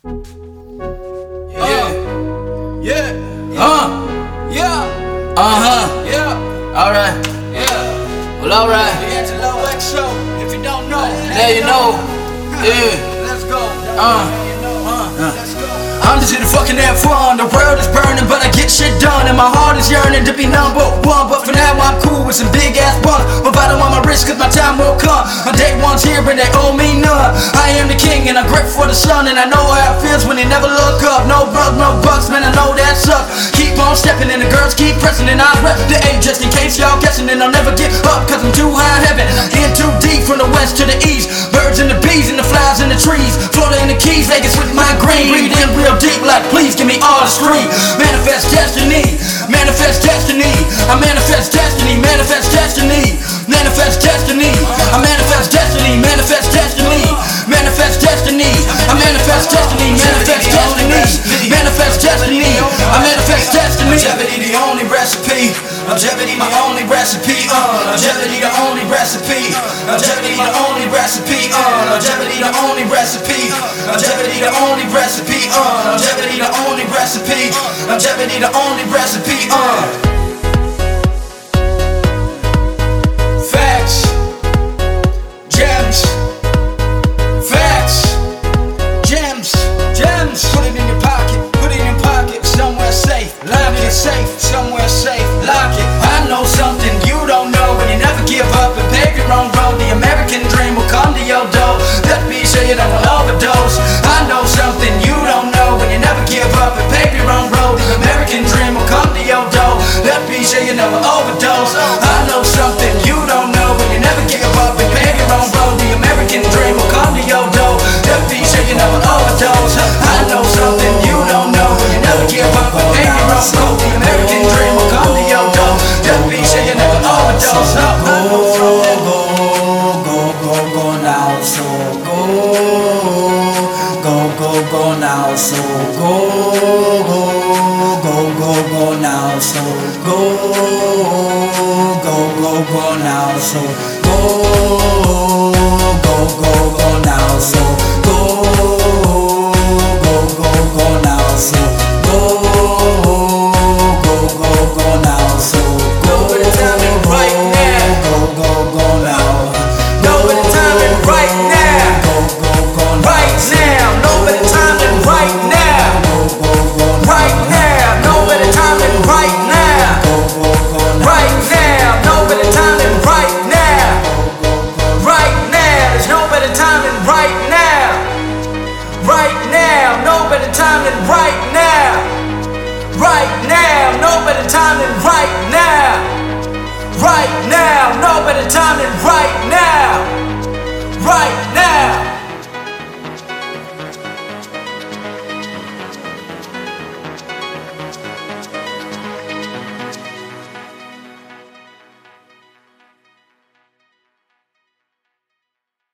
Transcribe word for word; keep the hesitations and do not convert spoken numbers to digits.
Yeah, yeah, uh, yeah, uh huh, yeah, alright, yeah, well, alright. D'Angelo X Show, if you don't know, there you know, yeah, let's go, uh, uh, let's go. I'm just here to fucking have fun. The world is burning, but I get shit done, and my heart is yearning to be number one. But for now, I'm cool with some big ass bumps. But I don't want my wrist, cause my time will come. My day one's here, and they owe me none. I am the king, and I'm grateful for the sun. And I know how it feels when they never look up. No bugs, no bucks, man, I know that sucks. Keep on stepping, and the girls keep pressing. And I rep the A just in case y'all guessing. And I'll never get up, cause I'm too high in heaven. In too deep, from the west to the east. Birds and the bees, and the flies and the trees. Florida and the Keys, Vegas with my green. Breathe in real deep, like please give me all the street. Manifest destiny, manifest destiny. I manifest destiny, manifest destiny, manifest destiny. I manifest destiny, manifest destiny, manifest destiny. I manifest destiny, manifest destiny, manifest destiny. I manifest destiny. Longevity the only recipe. Longevity my only recipe. Uh, longevity the only recipe. Longevity the only recipe. Uh, longevity the only recipe. Longevity the only recipe. Uh, longevity the only recipe. Longevity the only recipe. Uh. Facts, gems, facts, gems, gems. Put it in your pocket, put it in your pocket, somewhere safe. Lock it safe, somewhere safe. Lock it. I know something you don't know, and you never give up and pave your own road. The American dream will come to your door. Let me show you that will overdose. I know something you don't know, and you never give up and pave your own road. The American dream will come to your door. Let me show you never overdose. I know something you don't know, and you never give up and pave your own road. The American dream will come to your door. Let me show you never overdose. I know something you don't know, and you never give up and pave your own road. The American dream will come to your door. Let me show you never overdose. I know something. Go, go, go, go now, so go, go, go, go now, so go, go, go, go, go now, so go, go, go, go now, so go, go, go, go now, so go, go, go, go now, so go, go, go, go now, so go. Know the timing right now. Go, go, go now. Know the timing right now. Go, go, go now. Right now. Know the timing right now. Go, go, go now. Right now. Know the timing right now. Go, go, go now. Right now. Know the timing right now. Right now. There's no better timing right now. Right now. No better timing right now. Right now. No better timing right now.